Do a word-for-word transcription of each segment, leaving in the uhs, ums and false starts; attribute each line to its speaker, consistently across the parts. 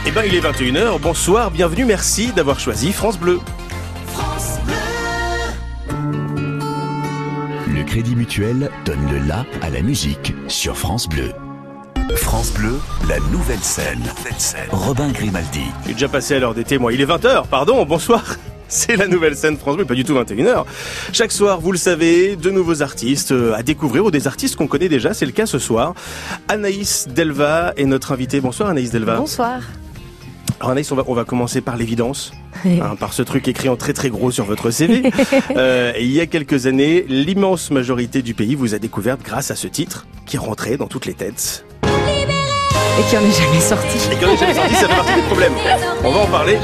Speaker 1: Eh ben, il est vingt et une heures. Bonsoir, bienvenue, merci d'avoir choisi France Bleu.
Speaker 2: France Bleu.
Speaker 3: Le Crédit Mutuel donne le la à la musique sur France Bleu. France Bleu, la nouvelle scène. Nouvelle scène. Robin Grimaldi.
Speaker 1: Je suis déjà passé à l'heure d'été, moi. Il est vingt heures, pardon, bonsoir. C'est la nouvelle scène France Bleu, pas du tout vingt et une heures. Chaque soir, vous le savez, de nouveaux artistes à découvrir ou des artistes qu'on connaît déjà. C'est le cas ce soir. Anaïs Delva est notre invitée. Bonsoir Anaïs Delva.
Speaker 4: Bonsoir.
Speaker 1: Alors Anaïs, on va, on va commencer par l'évidence, hein, par ce truc écrit en très très gros sur votre C V. euh, il y a quelques années, l'immense majorité du pays vous a découverte grâce à ce titre qui rentrait dans toutes les têtes.
Speaker 4: Et qui en est jamais sorti.
Speaker 1: Et qui en est jamais sorti, ça fait partie des problèmes. On va en parler.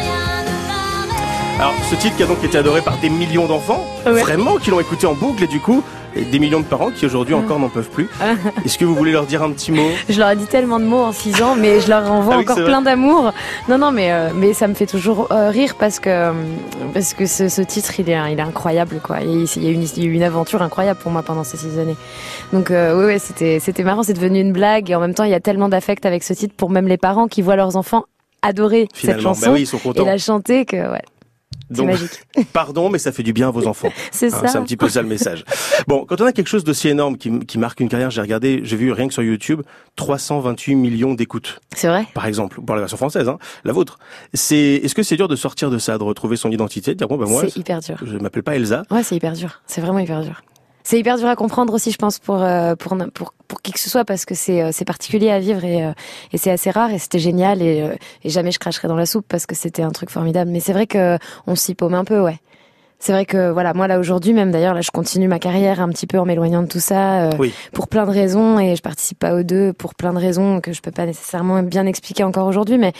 Speaker 1: Alors, ce titre qui a donc été adoré par des millions d'enfants, ouais. Vraiment, qui l'ont écouté en boucle et du coup, et des millions de parents qui aujourd'hui encore n'en peuvent plus. Est-ce que vous voulez leur dire un petit mot ?
Speaker 4: Je leur ai dit tellement de mots en six ans, mais je leur envoie ah oui, encore plein d'amour. Non, non, mais, euh, mais ça me fait toujours euh, rire parce que, parce que ce, ce titre, il est, il est incroyable, quoi. Et il y a une, il y a eu une aventure incroyable pour moi pendant ces six années. Donc, euh, oui, ouais, c'était, c'était marrant, c'est devenu une blague. Et en même temps, il y a tellement d'affect avec ce titre pour même les parents qui voient leurs enfants adorer
Speaker 1: Finalement,
Speaker 4: cette chanson
Speaker 1: bah oui, ils sont contents.
Speaker 4: Et la chanter que, ouais. C'est
Speaker 1: Donc,
Speaker 4: magique.
Speaker 1: Pardon, mais ça fait du bien à vos enfants.
Speaker 4: C'est
Speaker 1: hein,
Speaker 4: ça.
Speaker 1: C'est un petit peu ça le message. Bon, quand on a quelque chose d'aussi énorme qui, qui marque une carrière, j'ai regardé, j'ai vu rien que sur YouTube, trois cent vingt-huit millions d'écoutes.
Speaker 4: C'est vrai.
Speaker 1: Par exemple, pour la version française, hein, la vôtre. C'est, est-ce que c'est dur de sortir de ça, de retrouver son identité, de dire bon ben moi,
Speaker 4: c'est hyper dur.
Speaker 1: Je m'appelle pas Elsa.
Speaker 4: Ouais, c'est hyper dur. C'est vraiment hyper dur. C'est hyper dur à comprendre aussi, je pense, pour euh, pour pour pour qui que ce soit, parce que c'est euh, c'est particulier à vivre et euh, et c'est assez rare et c'était génial et euh, et jamais je cracherai dans la soupe parce que c'était un truc formidable. Mais c'est vrai que on s'y paume un peu, ouais. C'est vrai que voilà, moi là aujourd'hui, même d'ailleurs là, je continue ma carrière un petit peu en m'éloignant de tout ça, euh,
Speaker 1: oui.
Speaker 4: pour plein de raisons et je participe pas aux deux pour plein de raisons que je peux pas nécessairement bien expliquer encore aujourd'hui, mais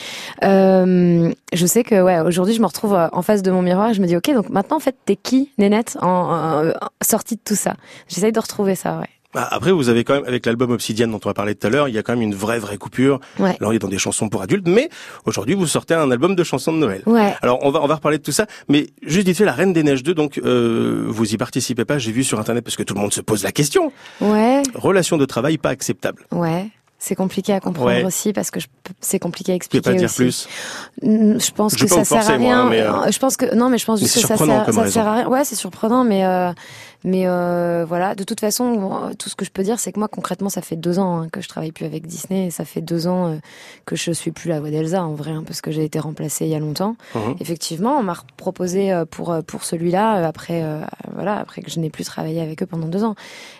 Speaker 4: euh, je sais que ouais, aujourd'hui je me retrouve en face de mon miroir et je me dis ok, donc maintenant en fait t'es qui, Nénette, en, en, en sortie de tout ça. J'essaye de retrouver ça, ouais.
Speaker 1: Après, vous avez quand même, avec l'album Obsidienne dont on a parlé tout à l'heure, il y a quand même une vraie, vraie coupure.
Speaker 4: Ouais.
Speaker 1: Alors, il est dans des chansons pour adultes, mais aujourd'hui, vous sortez un album de chansons de Noël.
Speaker 4: Ouais.
Speaker 1: Alors, on va, on va reparler de tout ça, mais juste vite fait, La Reine des Neiges deux, donc, euh, vous y participez pas, j'ai vu sur Internet, parce que tout le monde se pose la question.
Speaker 4: Ouais.
Speaker 1: Relation de travail pas acceptable.
Speaker 4: Ouais. C'est compliqué à comprendre
Speaker 1: ouais.
Speaker 4: aussi parce que je, c'est compliqué à expliquer.
Speaker 1: Tu peux pas dire
Speaker 4: aussi.
Speaker 1: plus.
Speaker 4: Je pense
Speaker 1: je
Speaker 4: que ça sert
Speaker 1: forcer,
Speaker 4: à rien.
Speaker 1: Moi, hein, mais euh...
Speaker 4: Je pense que non, mais je pense
Speaker 1: mais
Speaker 4: juste que ça sert, ça sert à rien. Ouais, c'est surprenant, mais euh, mais euh, voilà. De toute façon, bon, tout ce que je peux dire, c'est que moi concrètement, ça fait deux ans hein, que je travaille plus avec Disney. Et ça fait deux ans euh, que je suis plus la voix d'Elsa en vrai, hein, parce que j'ai été remplacée il y a longtemps. Mm-hmm. Effectivement, on m'a proposé pour pour celui-là après euh, voilà après que je n'ai plus travaillé avec eux pendant deux ans.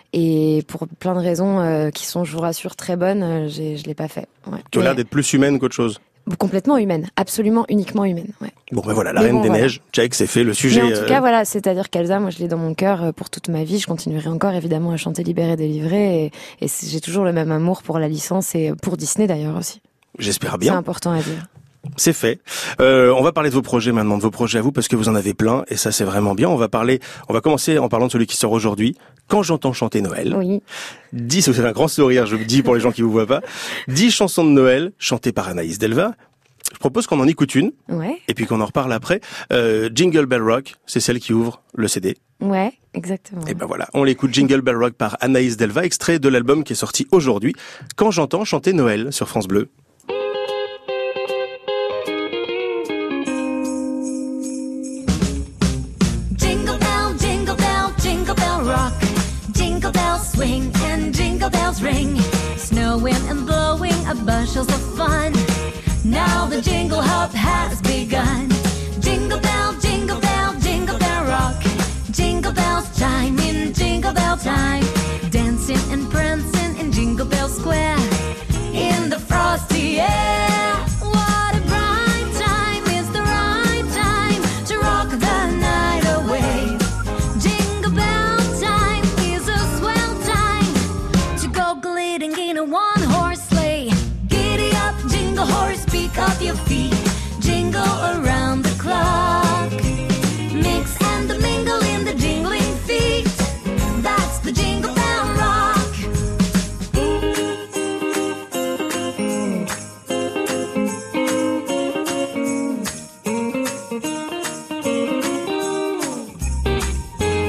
Speaker 4: Et pour plein de raisons euh, qui sont, je vous rassure, très bonnes, euh, j'ai, je l'ai pas fait. Ouais.
Speaker 1: Tu as l'air d'être plus humaine qu'autre chose.
Speaker 4: Complètement humaine, absolument, uniquement humaine. Ouais.
Speaker 1: Bon ben voilà, La
Speaker 4: Mais
Speaker 1: Reine
Speaker 4: bon,
Speaker 1: des
Speaker 4: voilà.
Speaker 1: Neiges, check, c'est fait, le sujet.
Speaker 4: Mais en tout
Speaker 1: euh...
Speaker 4: cas, voilà, c'est-à-dire qu'Elsa, moi, je l'ai dans mon cœur pour toute ma vie. Je continuerai encore, évidemment, à chanter Libéré, délivré, et, et j'ai toujours le même amour pour la licence et pour Disney d'ailleurs aussi.
Speaker 1: J'espère bien.
Speaker 4: C'est important à dire.
Speaker 1: C'est fait. Euh, on va parler de vos projets maintenant, de vos projets à vous, parce que vous en avez plein, et ça c'est vraiment bien. On va parler, on va commencer en parlant de celui qui sort aujourd'hui. Quand j'entends chanter Noël.
Speaker 4: Oui.
Speaker 1: Dix, vous avez un grand sourire, je vous dis pour les gens qui vous voient pas. Dix chansons de Noël chantées par Anaïs Delva. Je propose qu'on en écoute une.
Speaker 4: Ouais.
Speaker 1: Et puis qu'on en reparle après. Euh, Jingle Bell Rock, c'est celle qui ouvre le C D.
Speaker 4: Ouais, exactement.
Speaker 1: Et ben voilà, on l'écoute Jingle Bell Rock par Anaïs Delva, extrait de l'album qui est sorti aujourd'hui. Quand j'entends chanter Noël sur France Bleu.
Speaker 2: Swing and jingle bells ring, snowing and blowing a bushels of fun. Now the jingle hop has begun. Jingle bell, jingle bell, jingle bell rock. Jingle bells chime in jingle bell time. Dancing and prancing in Jingle Bell Square in the frosty air. What a bright time, it's the right time to rock the night away. Jingle bell time is a swell time to go gliding in a one-horse sleigh. Giddy up, jingle horse, pick up your feet. Jingle around the clock. Mix and the mingle in the jingling feet. That's the Jingle Bell Rock.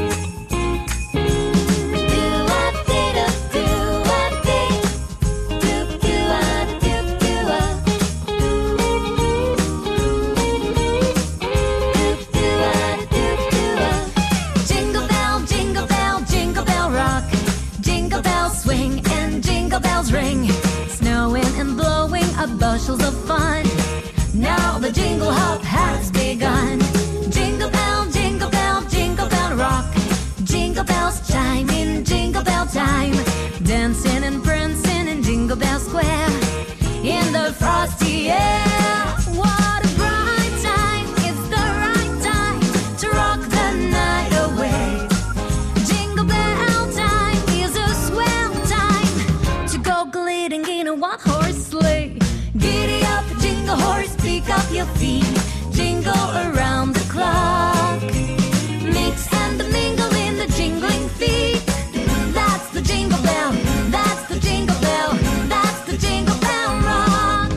Speaker 2: Do-a-dee-da, do-a-dee. ring, snowing and blowing a bushels of fun. Now the jingle hop has begun. Jingle bell, jingle bell, jingle bell rock. Jingle bells chime in jingle bell time. Dancing and prancing in Jingle Bell Square. In the frosty air. What a bright time. It's the right time to rock the night away. Jingle bell time is a swell time to go gliding in a one-horse sleigh. Giddy up, jingle horse, pick up your feet. Jingle around the clock. Mix and mingle in the jingling feet. That's the jingle bell. That's the jingle bell. That's the jingle bell rock.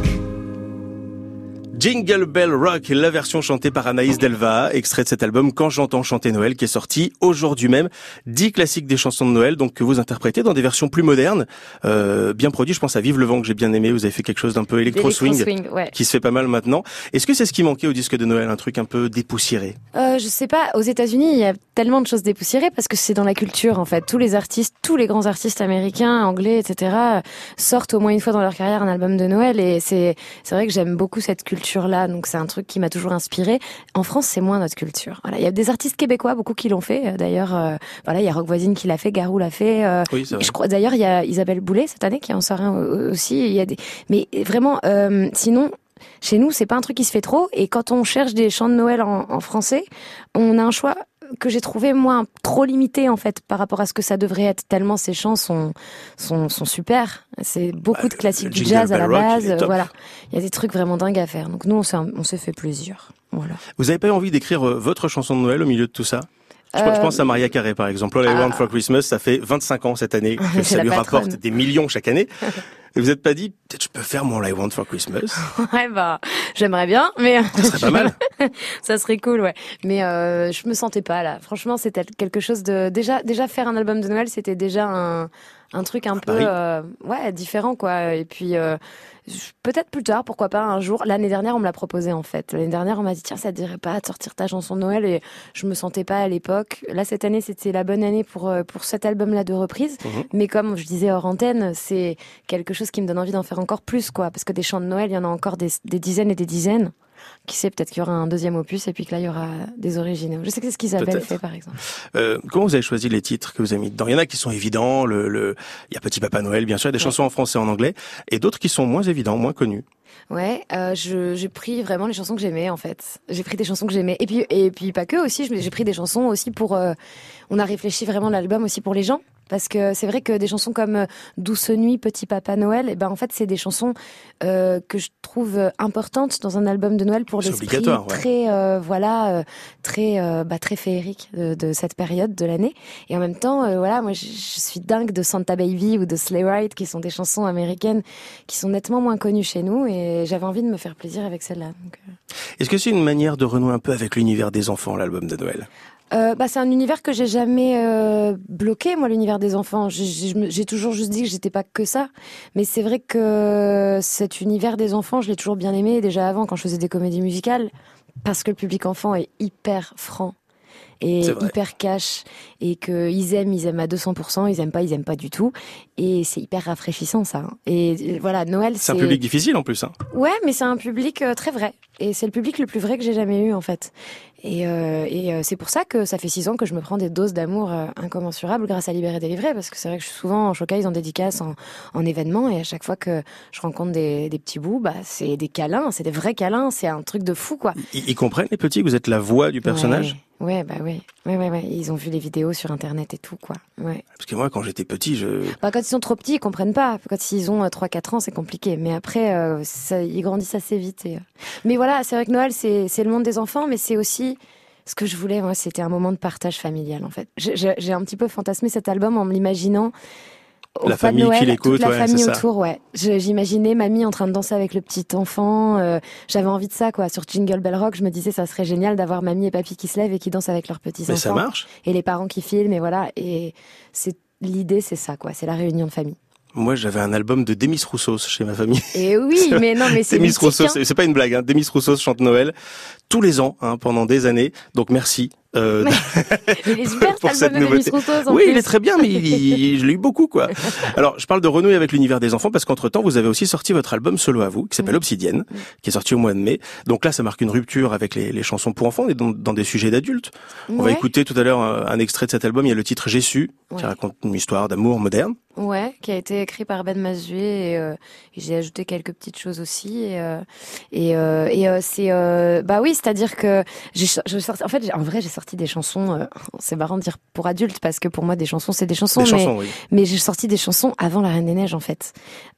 Speaker 1: Jingle Bell Rock, la version chantée par Anaïs Delva, extrait de cet album Quand j'entends chanter Noël, qui est sorti aujourd'hui même. Dix classiques des chansons de Noël, donc que vous interprétez dans des versions plus modernes, euh, bien produits. Je pense à Vive le vent que j'ai bien aimé. Vous avez fait quelque chose d'un peu électro-swing,
Speaker 4: ouais.
Speaker 1: qui se fait pas mal maintenant. Est-ce que c'est ce qui manquait au disque de Noël, un truc un peu dépoussiéré?
Speaker 4: Euh, je sais pas. Aux États-Unis, il y a tellement de choses dépoussiérées parce que c'est dans la culture en fait. Tous les artistes, tous les grands artistes américains, anglais, et cetera, sortent au moins une fois dans leur carrière un album de Noël et c'est c'est vrai que j'aime beaucoup cette culture-là. Donc c'est un truc qui m'a toujours inspiré. En France, c'est moins notre culture. Voilà, il y a des artistes québécois, beaucoup qui l'ont fait. D'ailleurs, euh, voilà, il y a Rock Voisine qui l'a fait, Garou l'a fait. Euh,
Speaker 1: oui, c'est vrai.
Speaker 4: Je crois. D'ailleurs, il y a Isabelle Boulay cette année qui en sort un aussi. Il y a des. Mais vraiment, euh, sinon. Chez nous, c'est pas un truc qui se fait trop. Et quand on cherche des chants de Noël en, en français, on a un choix que j'ai trouvé moi trop limité en fait par rapport à ce que ça devrait être. Tellement ces chants sont sont, sont super. C'est beaucoup
Speaker 1: bah,
Speaker 4: de classiques du
Speaker 1: Jingle
Speaker 4: jazz à la
Speaker 1: Bell Rock,
Speaker 4: base.
Speaker 1: il est top.
Speaker 4: Voilà, il y a des trucs vraiment dingues à faire. Donc nous, on s'est on s'est fait plaisir. Voilà.
Speaker 1: Vous avez pas envie d'écrire euh, votre chanson de Noël au milieu de tout ça? Je,
Speaker 4: Euh,
Speaker 1: je pense à Maria Carré, par exemple. All I
Speaker 4: ah.
Speaker 1: Want for Christmas, ça fait vingt-cinq ans cette année que
Speaker 4: C'est
Speaker 1: ça
Speaker 4: la
Speaker 1: lui
Speaker 4: patronne.
Speaker 1: rapporte des millions chaque année. Et vous n'êtes pas dit, peut-être je peux faire mon All I Want for Christmas?
Speaker 4: Ouais, bah, j'aimerais bien, mais
Speaker 1: Ça serait pas mal.
Speaker 4: ça serait cool, ouais. Mais euh, je me sentais pas là. Franchement, c'était quelque chose de déjà déjà faire un album de Noël, c'était déjà un un truc un peu
Speaker 1: pari.
Speaker 4: euh, ouais différent quoi. Et puis euh, peut-être plus tard, pourquoi pas un jour. L'année dernière, on me l'a proposé en fait. L'année dernière, on m'a dit tiens, ça te dirait pas de sortir ta chanson de Noël et je me sentais pas à l'époque. Là, cette année, c'était la bonne année pour euh, pour cet album-là de reprise.
Speaker 1: Mhm.
Speaker 4: Mais comme je disais hors antenne, c'est quelque chose qui me donne envie d'en faire encore plus quoi, parce que des chants de Noël, il y en a encore des, des dizaines et des dizaines. Qui sait, peut-être qu'il y aura un deuxième opus et puis que là, il y aura des originaux. Je sais que c'est ce qu'Isabelle
Speaker 1: Peut-être.
Speaker 4: fait, par exemple.
Speaker 1: Euh, comment vous avez choisi les titres que vous avez mis dedans? Il y en a qui sont évidents, le, le, il y a Petit Papa Noël, bien sûr, il y a des
Speaker 4: Ouais.
Speaker 1: chansons en français et en anglais, et d'autres qui sont moins évidents, moins connus.
Speaker 4: Ouais, euh, je, j'ai pris vraiment les chansons que j'aimais, en fait. J'ai pris des chansons que j'aimais. Et puis, et puis pas que aussi, je- j'ai pris des chansons aussi pour, euh, on a réfléchi vraiment l'album aussi pour les gens. Parce que c'est vrai que des chansons comme euh, Douce Nuit, Petit Papa Noël, et ben en fait c'est des chansons euh, que je trouve euh, importantes dans un album de Noël pour
Speaker 1: C'est
Speaker 4: l'esprit
Speaker 1: obligatoire, ouais.
Speaker 4: très euh, voilà euh, très euh, bah, très féerique de, de cette période de l'année. Et en même temps euh, voilà moi je, je suis dingue de Santa Baby ou de Sleigh Ride qui sont des chansons américaines qui sont nettement moins connues chez nous et j'avais envie de me faire plaisir avec celle-là. Donc, euh...
Speaker 1: Est-ce que c'est une manière de renouer un peu avec l'univers des enfants, l'album de Noël?
Speaker 4: Euh, bah, c'est un univers que j'ai jamais euh, bloqué, moi, l'univers des enfants. J'ai, j'ai, j'ai toujours juste dit que j'étais pas que ça. Mais c'est vrai que cet univers des enfants, je l'ai toujours bien aimé, déjà avant, quand je faisais des comédies musicales, parce que le public enfant est hyper franc et
Speaker 1: C'est vrai.
Speaker 4: hyper cash, et que ils aiment, ils aiment à deux cents pour cent, ils aiment pas, ils aiment pas du tout. Et c'est hyper rafraîchissant, ça. Et voilà, Noël,
Speaker 1: C'est
Speaker 4: c'est...
Speaker 1: un public difficile en plus, hein.
Speaker 4: Ouais, mais c'est un public euh, très vrai. Et c'est le public le plus vrai que j'ai jamais eu, en fait. Et, euh, et euh, c'est pour ça que ça fait six ans que je me prends des doses d'amour euh, incommensurables grâce à Libéré Délivré, parce que c'est vrai que je suis souvent en showcase, en dédicace, en, en événement, et à chaque fois que je rencontre des, des petits bouts, bah, c'est des câlins, c'est des vrais câlins, c'est un truc de fou, quoi.
Speaker 1: Ils, ils comprennent, les petits, que vous êtes la voix du personnage?
Speaker 4: Ouais, ouais, bah ouais. Ouais, ouais, ouais. Ils ont vu les vidéos sur Internet et tout, quoi. Ouais.
Speaker 1: Parce que moi, quand j'étais petit, je...
Speaker 4: Bah, quand ils sont trop petits, ils comprennent pas. Quand ils ont euh, trois quatre ans, c'est compliqué. Mais après, euh, ça, ils grandissent assez vite. Et, euh... Mais voilà, c'est vrai que Noël, c'est, c'est le monde des enfants, mais c'est aussi ce que je voulais. Moi, c'était un moment de partage familial, en fait. J'ai, j'ai, j'ai un petit peu fantasmé cet album en me l'imaginant. Au
Speaker 1: La
Speaker 4: repas de
Speaker 1: famille
Speaker 4: Noël,
Speaker 1: qui l'écoute,
Speaker 4: toute la
Speaker 1: ouais,
Speaker 4: famille
Speaker 1: c'est ça.
Speaker 4: autour, ouais. Je- J'imaginais mamie en train de danser avec le petit enfant. euh, J'avais envie de ça, quoi. Sur Jingle Bell Rock, je me disais, ça serait génial d'avoir mamie et papy qui se lèvent et qui dansent avec leurs petits
Speaker 1: Mais
Speaker 4: enfants.
Speaker 1: ça marche.
Speaker 4: Et les parents qui filment, et voilà. Et c'est l'idée, c'est ça, quoi. C'est la réunion de famille.
Speaker 1: Moi, j'avais un album de Demis Roussos chez ma famille.
Speaker 4: Et oui, mais non, mais c'est
Speaker 1: Demis
Speaker 4: mythique,
Speaker 1: Roussos,
Speaker 4: hein.
Speaker 1: c'est pas une blague, hein. Demis Roussos chante Noël tous les ans, hein, pendant des années. Donc merci Euh,
Speaker 4: il est super,
Speaker 1: pour
Speaker 4: cet
Speaker 1: cette
Speaker 4: album de
Speaker 1: nouveauté.
Speaker 4: Demis Roussos, en
Speaker 1: Oui,
Speaker 4: plus.
Speaker 1: il est très bien, mais il, il- je l'ai eu beaucoup, quoi. Alors, je parle de renouer avec l'univers des enfants parce qu'entre-temps, vous avez aussi sorti votre album solo à vous, qui s'appelle
Speaker 4: Oui.
Speaker 1: Obsidienne, qui est sorti au mois de mai. Donc là, ça marque une rupture avec les, les chansons pour enfants et dans, dans des sujets d'adultes. On va
Speaker 4: Ouais.
Speaker 1: écouter tout à l'heure un, un extrait de cet album. Il y a le titre J'ai su, qui
Speaker 4: Ouais.
Speaker 1: raconte une histoire d'amour moderne.
Speaker 4: Ouais, qui a été écrit par Ben Mazué et, euh, et j'ai ajouté quelques petites choses aussi et euh, et, euh, et euh, c'est euh, bah oui, c'est-à-dire que j'ai je sorti en fait j'ai- en vrai j'ai sorti des chansons euh, c'est marrant de dire pour adultes parce que pour moi des chansons c'est des chansons
Speaker 1: Des
Speaker 4: mais
Speaker 1: chansons, oui.
Speaker 4: mais j'ai sorti des chansons avant La Reine des Neiges en fait.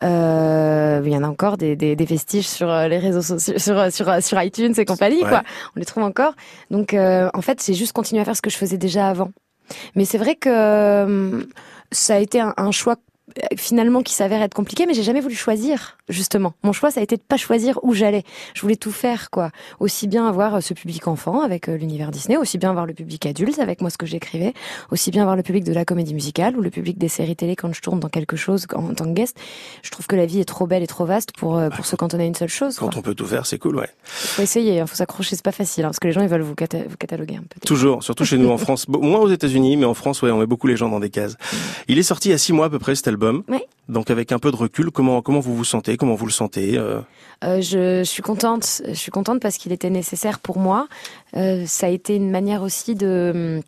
Speaker 4: Euh, il y en a encore des des, des vestiges sur euh, les réseaux sociaux sur sur sur iTunes et compagnie
Speaker 1: Ouais.
Speaker 4: quoi. On les trouve encore. Donc euh, en fait, j'ai juste continué à faire ce que je faisais déjà avant. Mais c'est vrai que euh, ça a été un, un choix euh, finalement qui s'avère être compliqué, mais j'ai jamais voulu choisir, justement. Mon choix, ça a été de pas choisir où j'allais. Je voulais tout faire, quoi. Aussi bien avoir euh, ce public enfant avec euh, l'univers Disney, aussi bien avoir le public adulte avec moi ce que j'écrivais, aussi bien avoir le public de la comédie musicale ou le public des séries télé quand je tourne dans quelque chose en, en tant que guest. Je trouve que la vie est trop belle et trop vaste pour, euh, pour se cantonner à une seule chose, quoi.
Speaker 1: Quand on peut tout faire, c'est cool, ouais.
Speaker 4: Faut essayer, hein, faut s'accrocher, c'est pas facile, hein, parce que les gens, ils veulent vous, cata- vous cataloguer un peu.
Speaker 1: Toujours, surtout chez nous en France. Bon, moins aux États-Unis, mais en France, ouais, on met beaucoup les gens dans des cases. Il est sorti il y a six mois à peu près cet album.
Speaker 4: Oui.
Speaker 1: Donc avec un peu de recul, comment comment vous vous sentez, comment vous le sentez euh...
Speaker 4: Euh, je, je suis contente. Je suis contente parce qu'il était nécessaire pour moi. Euh, ça a été une manière aussi de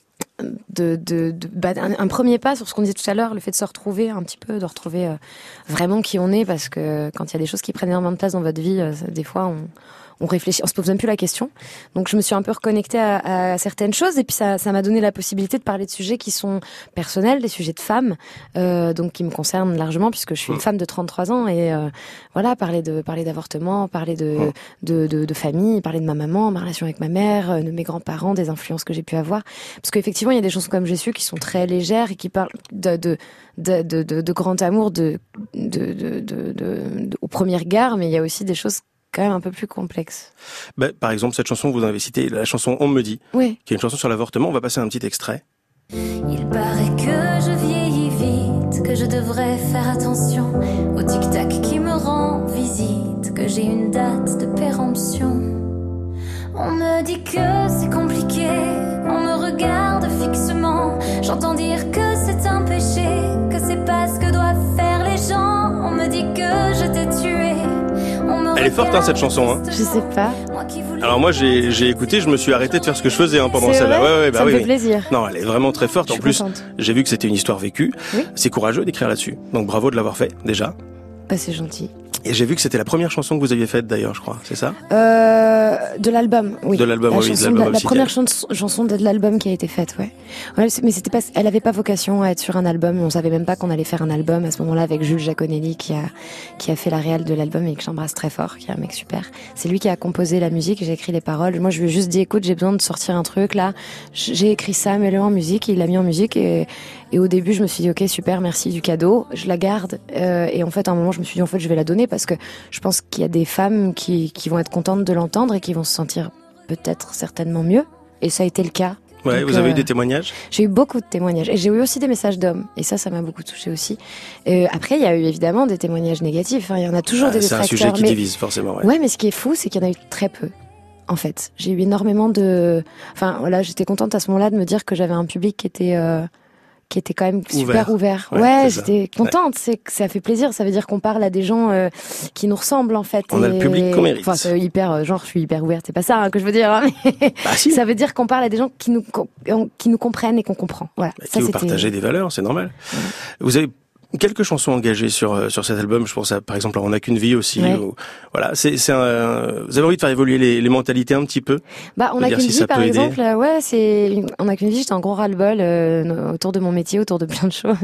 Speaker 4: de, de, de bah, un, un premier pas sur ce qu'on disait tout à l'heure, le fait de se retrouver un petit peu, de retrouver euh, vraiment qui on est, parce que quand il y a des choses qui prennent énormément de place dans votre vie, euh, ça, des fois on on réfléchit, on se pose même plus la question. Donc je me suis un peu reconnectée à, à certaines choses et puis ça, ça m'a donné la possibilité de parler de sujets qui sont personnels, des sujets de femmes, euh, donc qui me concernent largement puisque je suis une femme de trente-trois ans et euh, voilà, parler de parler d'avortement, parler de,
Speaker 1: Oh.
Speaker 4: de, de de famille, parler de ma maman, ma relation avec ma mère, euh, de mes grands-parents, des influences que j'ai pu avoir. Parce qu'effectivement il y a des chansons comme J'ai su qui sont très légères et qui parlent de de de de, de, de grand amour, de de de, de, de, de aux premières gares, mais il y a aussi des choses quand même un peu plus complexe.
Speaker 1: bah, par exemple, cette chanson, vous en avez cité la chanson On me dit,
Speaker 4: Oui.
Speaker 1: qui est une chanson sur l'avortement. On va passer un petit extrait.
Speaker 2: Il paraît que je vieillis vite, que je devrais faire attention au tic-tac qui me rend visite, que j'ai une date de péremption. On me dit que c'est compliqué, on me regarde fixement. J'entends dire que c'est un péché, que c'est pas ce que doivent faire les gens. On me dit que je t'ai tué. On me
Speaker 1: Elle est forte, hein, cette chanson, hein.
Speaker 4: Je sais pas.
Speaker 1: Alors moi, j'ai j'ai écouté, je me suis arrêté de faire ce que je faisais hein, pendant
Speaker 4: C'est
Speaker 1: celle-là.
Speaker 4: vrai
Speaker 1: Ouais, ouais, bah
Speaker 4: ça
Speaker 1: oui.
Speaker 4: me fait
Speaker 1: oui.
Speaker 4: plaisir.
Speaker 1: Non, elle est vraiment très forte.
Speaker 4: Je
Speaker 1: En
Speaker 4: suis
Speaker 1: plus,
Speaker 4: contente.
Speaker 1: j'ai vu que c'était une histoire vécue.
Speaker 4: Oui.
Speaker 1: C'est courageux d'écrire là-dessus. Donc bravo de l'avoir fait déjà.
Speaker 4: Bah, c'est gentil.
Speaker 1: Et j'ai vu que c'était la première chanson que vous aviez faite d'ailleurs, je crois. C'est ça?
Speaker 4: Euh, de l'album, oui.
Speaker 1: De l'album,
Speaker 4: la
Speaker 1: oui, de
Speaker 4: chanson
Speaker 1: l'album
Speaker 4: la, la
Speaker 1: Obsidienne.
Speaker 4: première chanson, chanson de l'album qui a été faite, ouais. Ouais, c'est- mais c'était pas, elle avait pas vocation à être sur un album. On savait même pas qu'on allait faire un album à ce moment-là avec Jules Jaconelli qui a, qui a fait la réal de l'album et que j'embrasse très fort, qui est un mec super. C'est lui qui a composé la musique, j'ai écrit les paroles. Moi, je lui ai juste dit, écoute, j'ai besoin de sortir un truc, là. J'ai écrit ça, mets-le en musique. Il l'a mis en musique et, et au début, je me suis dit, ok, super, merci du cadeau. Je la garde. Euh, et en fait, à un moment, je me suis dit, en fait, je vais la donner parce que je pense qu'il y a des femmes qui, qui vont être contentes de l'entendre et qui vont se sentir peut-être certainement mieux. Et ça a été le cas.
Speaker 1: Ouais,
Speaker 4: Donc,
Speaker 1: vous avez
Speaker 4: euh,
Speaker 1: eu des témoignages?
Speaker 4: J'ai eu beaucoup de témoignages. Et j'ai eu aussi des messages d'hommes. Et ça, ça m'a beaucoup touchée aussi. Euh, après, il y a eu évidemment des témoignages négatifs. Hein. Il y en a toujours
Speaker 1: Ah,
Speaker 4: des
Speaker 1: c'est un
Speaker 4: détracteurs.
Speaker 1: sujet qui
Speaker 4: mais...
Speaker 1: divise forcément. Ouais.
Speaker 4: Ouais, mais ce qui est fou, c'est qu'il y en a eu très peu. En fait, j'ai eu énormément de. Enfin, voilà, j'étais contente à ce moment-là de me dire que j'avais un public qui était euh, qui était quand même super ouvert.
Speaker 1: Ouais,
Speaker 4: Ouais,
Speaker 1: c'est ça.
Speaker 4: j'étais contente. C'est que ça fait plaisir. Ça veut dire qu'on parle à des gens euh, qui nous ressemblent en fait.
Speaker 1: On a le
Speaker 4: Et-
Speaker 1: public qu'on mérite.
Speaker 4: Enfin, c'est hyper euh, genre, je suis hyper ouverte. C'est pas ça hein, que je veux dire. Hein, mais
Speaker 1: Bah si.
Speaker 4: ça veut dire qu'on parle à des gens qui nous co- qui nous comprennent et qu'on comprend. Voilà.
Speaker 1: Bah,
Speaker 4: ça
Speaker 1: qui vous
Speaker 4: c'était.
Speaker 1: partagez des valeurs, c'est normal. Vous avez quelques chansons engagées sur euh, sur cet album. Je pense à par exemple à On n'a qu'une vie aussi.
Speaker 4: Ouais.
Speaker 1: Ou- voilà, c'est c'est un. Vous avez envie de faire évoluer les, les mentalités un petit peu.
Speaker 4: Bah, on
Speaker 1: Faut
Speaker 4: a
Speaker 1: dire
Speaker 4: qu'une
Speaker 1: si
Speaker 4: vie,
Speaker 1: ça
Speaker 4: par
Speaker 1: peut aider.
Speaker 4: exemple. euh, ouais, c'est, une- on a qu'une vie. J'étais en gros ras-le-bol euh, autour de mon métier, autour de plein de choses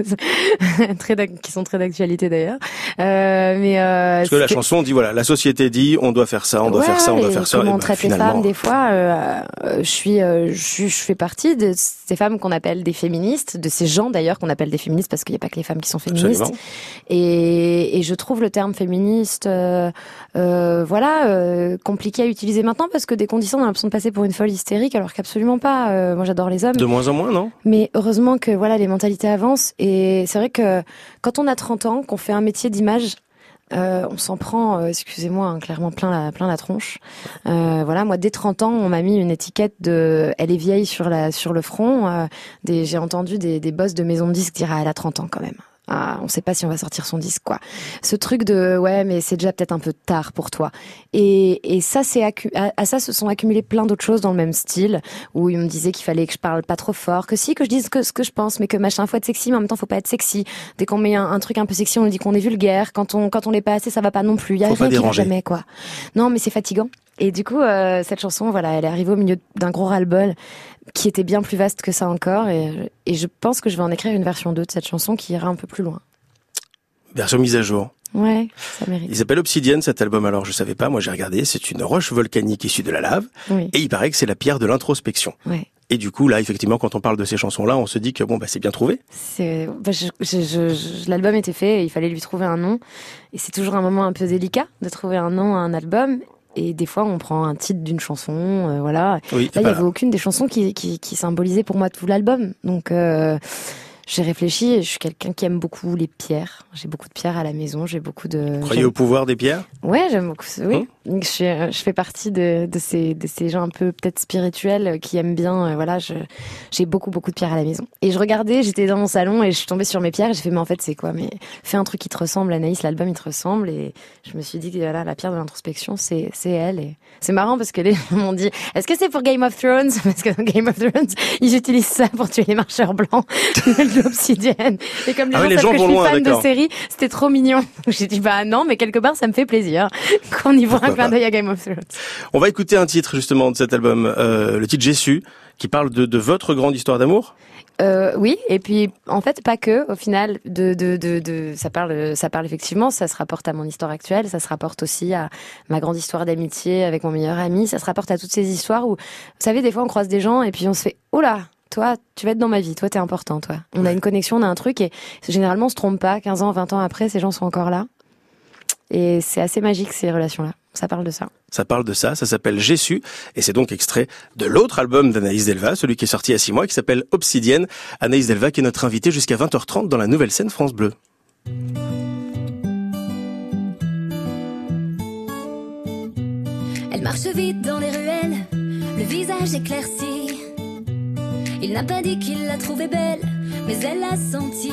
Speaker 4: très d'ac- qui sont très d'actualité d'ailleurs. Euh, mais euh,
Speaker 1: Parce que la
Speaker 4: c'était-
Speaker 1: chanson dit voilà, la société dit on doit faire ça, on doit
Speaker 4: Ouais,
Speaker 1: faire ça, on doit
Speaker 4: et
Speaker 1: faire ça.
Speaker 4: Comment
Speaker 1: Et
Speaker 4: on
Speaker 1: ben,
Speaker 4: traite les
Speaker 1: finalement,
Speaker 4: femmes des fois. euh, euh, je suis, euh, je suis, je fais partie de ces femmes qu'on appelle des féministes, de ces gens d'ailleurs qu'on appelle des féministes parce qu'il n'y a pas que les femmes qui sont féministes.
Speaker 1: Absolument.
Speaker 4: Et, et je trouve le terme féministe, euh, euh, voilà, euh, compliqué à utiliser maintenant parce que dès qu'on dit ça, on a l'impression de passer pour une folle hystérique, alors qu'absolument pas. Euh, moi, j'adore les hommes.
Speaker 1: De moins en moins, non?
Speaker 4: Mais heureusement que voilà, les mentalités avancent. Et c'est vrai que quand on a trente ans, qu'on fait un métier d'image, Euh, on s'en prend, euh, excusez-moi, hein, clairement plein la, plein la tronche. Euh, voilà, moi, dès trente ans, on m'a mis une étiquette de « elle est vieille » sur la, sur le front. Euh, des, j'ai entendu des, des boss de maisons de disques dire « ah, elle a trente ans quand même ». Ah, on sait pas si on va sortir son disque, quoi. Ce truc de ouais, mais c'est déjà peut-être un peu tard pour toi. Et, et ça, c'est accu- à, à ça se sont accumulées plein d'autres choses dans le même style, où il me disait qu'il fallait que je parle pas trop fort, que si, que je dise que, ce que je pense, mais que machin, faut être sexy, mais en même temps, faut pas être sexy. Dès qu'on met un, un truc un peu sexy, on dit qu'on est vulgaire. Quand on, quand on l'est pas assez, ça va pas non plus. Il y a
Speaker 1: Faut pas
Speaker 4: rien qui va
Speaker 1: déranger.
Speaker 4: jamais, quoi. Non, mais c'est fatigant. Et du coup, euh, cette chanson, voilà, elle est arrivée au milieu d'un gros ras-le-bol qui était bien plus vaste que ça encore, et, et je pense que je vais en écrire une version deux de cette chanson qui ira un peu plus loin.
Speaker 1: Version mise à jour.
Speaker 4: Ouais, ça mérite.
Speaker 1: Il s'appelle Obsidian, cet album. Alors, je savais pas, moi j'ai regardé, c'est une roche volcanique issue de la lave.
Speaker 4: Oui.
Speaker 1: Et il paraît que c'est la pierre de l'introspection.
Speaker 4: Ouais.
Speaker 1: Et du coup, là, effectivement, quand on parle de ces chansons-là, on se dit que bon, bah, c'est bien trouvé.
Speaker 4: C'est, bah, je, je, je, je- l'album était fait, et il fallait lui trouver un nom. Et c'est toujours un moment un peu délicat de trouver un nom à un album. Et des fois, on prend un titre d'une chanson, euh, voilà.
Speaker 1: Oui,
Speaker 4: Là, il n'y
Speaker 1: bah,
Speaker 4: avait aucune des chansons qui, qui, qui symbolisait pour moi tout l'album. Donc, euh, j'ai réfléchi, et je suis quelqu'un qui aime beaucoup les pierres. J'ai beaucoup de pierres à la maison, j'ai beaucoup de...
Speaker 1: croyez
Speaker 4: j'aime-
Speaker 1: au pouvoir des pierres?
Speaker 4: Ouais, j'aime beaucoup. Oui, je, suis, euh, je fais partie de, de ces de ces gens un peu peut-être spirituels euh, qui aiment bien. euh, voilà, je j'ai beaucoup beaucoup de pierres à la maison. Et je regardais, j'étais dans mon salon et je suis tombée sur mes pierres. Et j'ai fait mais en fait c'est quoi? Mais fais un truc qui te ressemble, Anaïs. L'album il te ressemble. Et je me suis dit que voilà, la pierre de l'introspection c'est c'est elle. Et c'est marrant parce que les gens m'ont dit est-ce que c'est pour Game of Thrones? Parce que dans Game of Thrones ils utilisent ça pour tuer les marcheurs blancs, de l'obsidienne. Et comme les
Speaker 1: Ah
Speaker 4: gens
Speaker 1: oui, les
Speaker 4: savent
Speaker 1: gens
Speaker 4: que je
Speaker 1: vont
Speaker 4: suis
Speaker 1: loin,
Speaker 4: fan de
Speaker 1: d'accord.
Speaker 4: série, c'était trop mignon. J'ai dit bah non, mais quelque part ça me fait plaisir qu'on y voit un
Speaker 1: Pourquoi
Speaker 4: clin
Speaker 1: pas.
Speaker 4: d'œil à Game of Thrones.
Speaker 1: On va écouter un titre, justement, de cet album, euh, le titre J'ai su, qui parle de, de votre grande histoire d'amour.
Speaker 4: Euh, oui, et puis en fait pas que. Au final, de de de, de ça parle ça parle effectivement. Ça se rapporte à mon histoire actuelle. Ça se rapporte aussi à ma grande histoire d'amitié avec mon meilleur ami. Ça se rapporte à toutes ces histoires où, vous savez, des fois on croise des gens et puis on se fait oh là. Toi, tu vas être dans ma vie. Toi, t'es important, toi. On a une connexion, on a un truc et généralement on se trompe pas. quinze ans, vingt ans après, ces gens sont encore là. Et c'est assez magique, ces relations-là. Ça parle de ça.
Speaker 1: Ça parle de ça, ça s'appelle J'ai su, et c'est donc extrait de l'autre album d'Anaïs Delva, celui qui est sorti il y a six mois, qui s'appelle Obsidienne. Anaïs Delva qui est notre invitée jusqu'à vingt heures trente dans la nouvelle scène France Bleu.
Speaker 2: Elle marche vite dans les ruelles, le visage éclairci. Il n'a pas dit qu'il la trouvait belle, mais elle l'a senti.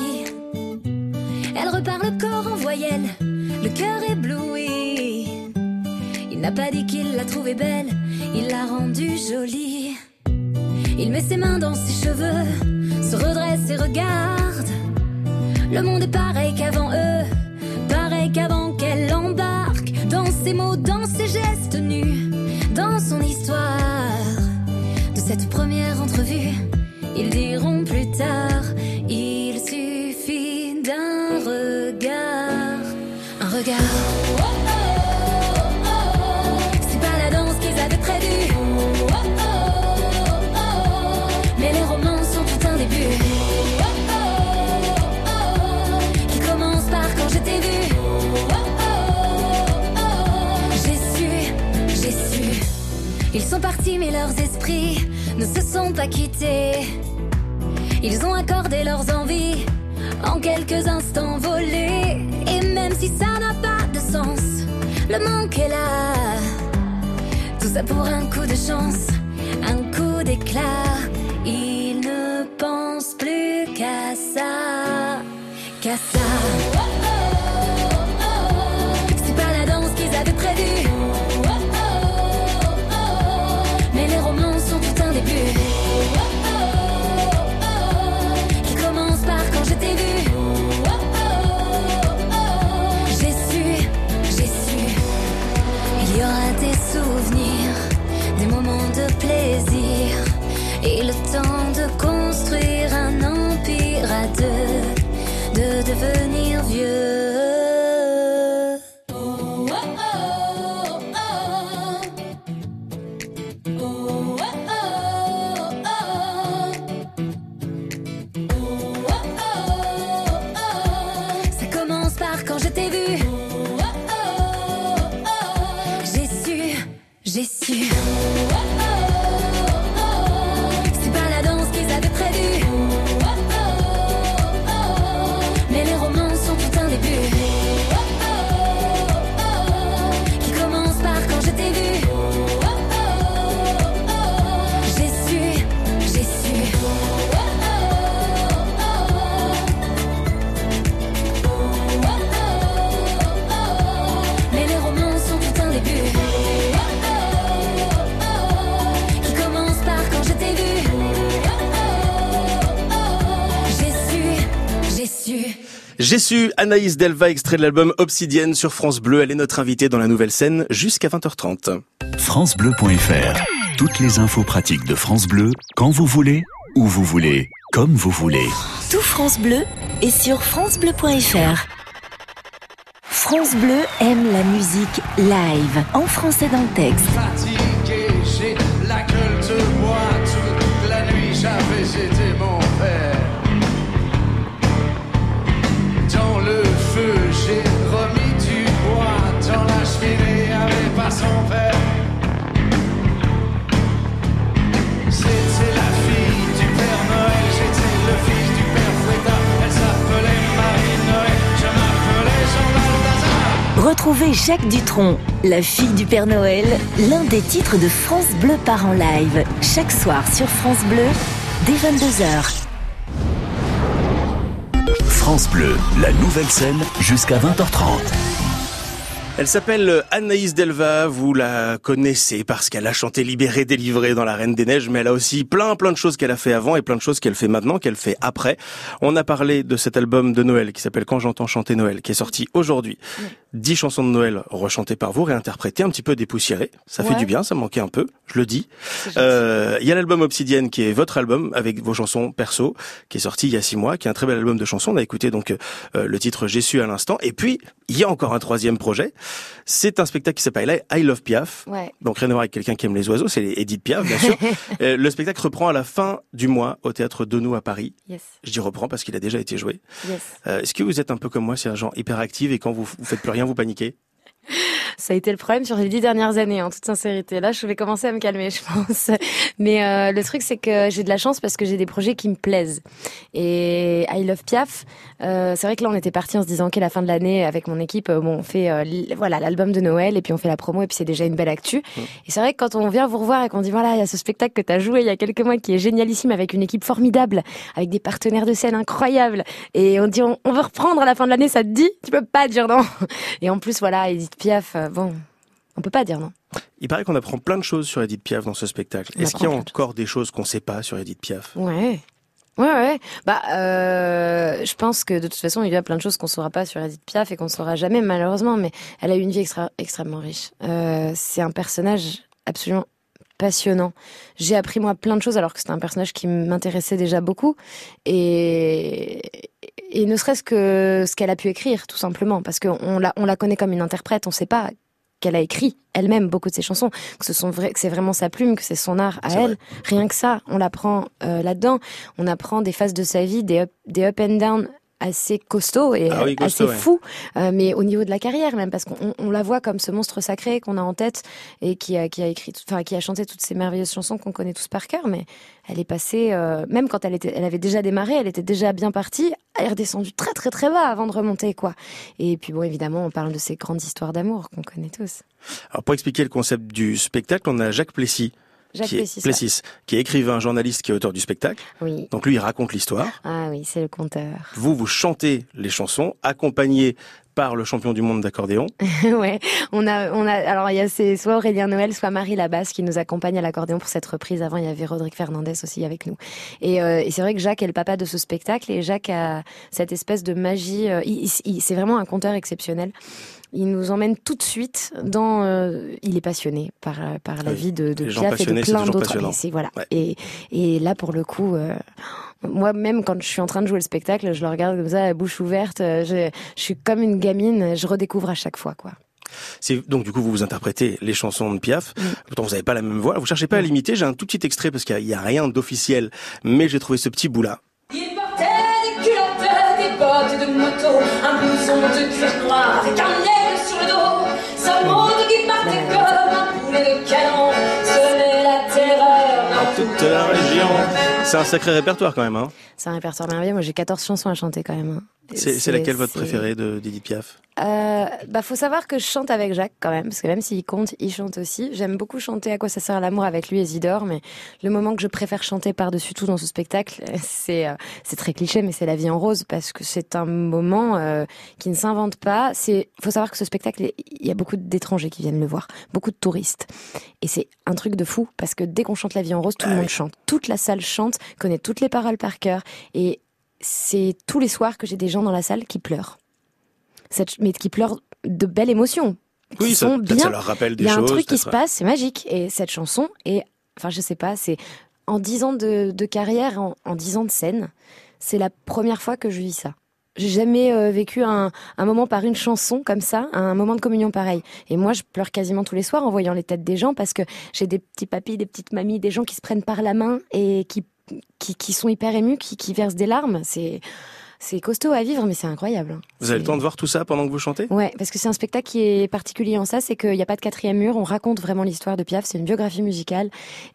Speaker 2: Elle repart le corps en voyelle, le cœur ébloui. Il n'a pas dit qu'il la trouvait belle, il l'a rendue jolie. Il met ses mains dans ses cheveux, se redresse et regarde. Le monde est pareil qu'avant eux, pareil qu'avant qu'elle embarque. Dans ses mots, dans ses gestes nus, dans son histoire. De cette première entrevue, ils diront plus tard, il suffit d'un regard, un regard. Oh, oh, oh, oh. C'est pas la danse qu'ils avaient prévue. Oh, oh, oh, oh. Mais les romans sont tout un début. Oh, oh, oh, oh. Qui commence par quand je t'ai vu. Oh, oh, oh. J'ai su, j'ai su. Ils sont partis mais leurs esprits ne se sont pas quittés. Ils ont accordé leurs envies en quelques instants volés. Et même si ça n'a pas de sens, le manque est là. Tout ça pour un coup de chance, un coup d'éclat. Ils ne pensent plus qu'à ça, qu'à ça. Oh, oh, oh, oh. C'est pas la danse qu'ils avaient prévue. Oh, oh, oh, oh. Mais les romans sont tout un début. Oh, oh, oh, oh. Qui commence par quand je t'ai vu. Oh, oh, oh. J'ai su, j'ai su. Il y aura des souvenirs, des moments de plaisir et le temps de construire un empire à deux, de devenir vieux. Oh, oh, oh, oh. Oh, oh, oh, oh. Oh, oh, oh, oh. Ça commence par quand je t'ai vu. Oh, oh, oh, oh. J'ai su, j'ai su. Oh, oh, oh. C'est pas la danse qu'ils avaient prévue. Oh, oh, oh. Mais les romans sont tout un début. Oh, oh,
Speaker 1: J'ai su, Anaïs Delva, extrait de l'album Obsidienne sur France Bleu. Elle est notre invitée dans la nouvelle scène jusqu'à vingt heures trente.
Speaker 3: francebleu point fr. Toutes les infos pratiques de France Bleu, quand vous voulez, où vous voulez, comme vous voulez.
Speaker 5: Tout France Bleu est sur francebleu point fr. France Bleu aime la musique live, en français dans le texte.
Speaker 6: Fatigué, j'ai la gueule de bois. Toute la nuit j'avais été mon père. Dans le feu j'ai remis du bois. Dans la cheminée avait pas son père. C'était la fille du Père Noël. J'étais le fils du Père Fouettard. Elle s'appelait Marie-Noël. Je m'appelais Jean Balthazar.
Speaker 5: Retrouvez Jacques Dutronc, la fille du Père Noël, l'un des titres de France Bleu part en live, chaque soir sur France Bleu, dès vingt-deux heures.
Speaker 3: France Bleu, la nouvelle scène jusqu'à vingt heures trente.
Speaker 1: Elle s'appelle Anaïs Delva, vous la connaissez parce qu'elle a chanté Libérée, délivrée dans La Reine des Neiges, mais elle a aussi plein plein de choses qu'elle a fait avant et plein de choses qu'elle fait maintenant, qu'elle fait après. On a parlé de cet album de Noël qui s'appelle Quand j'entends chanter Noël, qui est sorti aujourd'hui. Oui. Dix chansons de Noël rechantées par vous, réinterprétées, un petit peu dépoussiérées. Ça ouais. fait du bien, ça manquait un peu, je le dis. Euh, il y a l'album Obsidienne qui est votre album avec vos chansons perso, qui est sorti il y a six mois, qui est un très bel album de chansons. On a écouté donc euh, le titre J'ai su à l'instant. Et puis, il y a encore un troisième projet. C'est un spectacle qui s'appelle I Love Piaf. Ouais. Donc rien à voir avec quelqu'un qui aime les oiseaux, c'est Edith Piaf, bien sûr. euh, le spectacle reprend à la fin du mois au théâtre Denou à Paris. Yes. Je dis reprend parce qu'il a déjà été joué. Yes. Euh, est-ce que vous êtes un peu comme moi, c'est un genre hyperactif et quand vous, vous faites plus rien, vous paniquez?
Speaker 4: Ça a été le problème sur les dix dernières années, en toute sincérité. Là, je vais commencer à me calmer, je pense. Mais euh, le truc, c'est que j'ai de la chance parce que j'ai des projets qui me plaisent. Et I Love Piaf, euh, c'est vrai que là, on était partis en se disant, ok, la fin de l'année, avec mon équipe, euh, bon, on fait euh, l- voilà l'album de Noël et puis on fait la promo et puis c'est déjà une belle actu. Mmh. Et c'est vrai que quand on vient vous revoir et qu'on dit, voilà, il y a ce spectacle que t'as joué il y a quelques mois qui est génialissime avec une équipe formidable, avec des partenaires de scène incroyables, et on dit, on, on veut reprendre à la fin de l'année, ça te dit? Tu peux pas dire non. Et en plus, voilà, Edith Piaf, euh, bon, on peut pas dire non.
Speaker 1: Il paraît qu'on apprend plein de choses sur Edith Piaf dans ce spectacle. On Est-ce qu'il y a encore des choses qu'on sait pas sur Edith Piaf?
Speaker 4: Ouais. Ouais, ouais. Bah, euh, je pense que de toute façon, il y a plein de choses qu'on saura pas sur Edith Piaf et qu'on saura jamais, malheureusement, mais elle a eu une vie extra- extrêmement riche. Euh, c'est un personnage absolument passionnant. J'ai appris, moi, plein de choses alors que c'était un personnage qui m'intéressait déjà beaucoup. Et, et ne serait-ce que ce qu'elle a pu écrire, tout simplement, parce qu'on la, on la connaît comme une interprète, on sait pas qu'elle a écrit elle-même beaucoup de ses chansons, que ce sont vrais, que c'est vraiment sa plume, que c'est son art à c'est elle. Vrai. Rien que ça, on l'apprend euh, là-dedans. On apprend des phases de sa vie, des up, des up and down assez costauds et ah oui, costaud, assez ouais. fous, euh, mais au niveau de la carrière même, parce qu'on on la voit comme ce monstre sacré qu'on a en tête et qui a, qui a écrit, enfin qui a chanté toutes ces merveilleuses chansons qu'on connaît tous par cœur, mais elle est passée, euh, même quand elle était, elle avait déjà démarré, elle était déjà bien partie, elle est redescendue très très très bas avant de remonter, quoi. Et puis bon, évidemment, on parle de ces grandes histoires d'amour qu'on connaît tous.
Speaker 1: Alors pour expliquer le concept du spectacle, on a Jacques Plessis.
Speaker 4: Jacques
Speaker 1: qui
Speaker 4: Plessis,
Speaker 1: est, Plessis qui est écrivain, journaliste, qui est auteur du spectacle.
Speaker 4: Oui.
Speaker 1: Donc lui, il raconte l'histoire.
Speaker 4: Ah oui, c'est le conteur.
Speaker 1: Vous, vous chantez les chansons, accompagné par le champion du monde d'accordéon.
Speaker 4: Ouais, on a, on a, alors il y a c'est soit Aurélien Noël, soit Marie Labasse qui nous accompagne à l'accordéon pour cette reprise. Avant, il y avait Rodrigue Fernandez aussi avec nous. Et, euh, et c'est vrai que Jacques est le papa de ce spectacle et Jacques a cette espèce de magie. Euh, il, il, c'est vraiment un conteur exceptionnel. Il nous emmène tout de suite dans. Euh, il est passionné par par la
Speaker 1: oui.
Speaker 4: vie de, de
Speaker 1: Piaf
Speaker 4: et de plein d'autres.
Speaker 1: Et
Speaker 4: c'est, voilà.
Speaker 1: Ouais.
Speaker 4: Et et là pour le coup, euh, moi même quand je suis en train de jouer le spectacle, je le regarde comme ça, bouche ouverte. Je, je suis comme une gamine. Je redécouvre à chaque fois, quoi.
Speaker 1: C'est, donc du coup vous vous interprétez les chansons de Piaf. Oui. Pourtant vous n'avez pas la même voix. Vous cherchez pas à l'imiter. J'ai un tout petit extrait parce qu'il y a, y a rien d'officiel, mais j'ai trouvé ce petit bout là.
Speaker 7: Il portait des culottes, des bottes de moto, un blouson de cuir noir avec un aigle sur le dos. Sa montre qui partait comme un poulet de canon, semait la terreur dans
Speaker 1: toute la région. C'est un sacré répertoire quand même, hein.
Speaker 4: C'est un répertoire merveilleux. Moi j'ai quatorze chansons à chanter quand même.
Speaker 1: C'est, c'est, c'est laquelle votre c'est... préférée de d'Edith Piaf?
Speaker 4: Euh, bah faut savoir que je chante avec Jacques quand même, parce que même s'il compte, il chante aussi. J'aime beaucoup chanter À quoi ça sert l'amour avec lui et Zidore, mais le moment que je préfère chanter par-dessus tout dans ce spectacle, c'est euh, c'est très cliché, mais c'est La vie en rose, parce que c'est un moment euh, qui ne s'invente pas. C'est, faut savoir que ce spectacle, il y a beaucoup d'étrangers qui viennent le voir, beaucoup de touristes, et c'est un truc de fou, parce que dès qu'on chante La vie en rose, tout ah le monde oui. chante, toute la salle chante, connaît toutes les paroles par cœur, et c'est tous les soirs que j'ai des gens dans la salle qui pleurent. Cette, mais qui pleurent de belles émotions.
Speaker 1: Oui,
Speaker 4: qui
Speaker 1: ça,
Speaker 4: sont
Speaker 1: peut-être
Speaker 4: bien.
Speaker 1: ça leur rappelle des
Speaker 4: Il y a
Speaker 1: choses.
Speaker 4: un truc qui
Speaker 1: peut-être.
Speaker 4: se passe, c'est magique. Et cette chanson est, enfin je sais pas, c'est en dix ans de, de carrière, en, en dix ans de scène, c'est la première fois que je vis ça. J'ai jamais euh, vécu un, un moment par une chanson comme ça, un moment de communion pareil. Et moi, je pleure quasiment tous les soirs en voyant les têtes des gens parce que j'ai des petits papis, des petites mamies, des gens qui se prennent par la main et qui qui, qui sont hyper émus, qui, qui versent des larmes. C'est c'est costaud à vivre, mais c'est incroyable.
Speaker 1: Vous avez
Speaker 4: C'est-
Speaker 1: le temps de voir tout ça pendant que vous chantez?
Speaker 4: Ouais, parce que c'est un spectacle qui est particulier en ça, c'est qu'il n'y a pas de quatrième mur, on raconte vraiment l'histoire de Piaf, c'est une biographie musicale,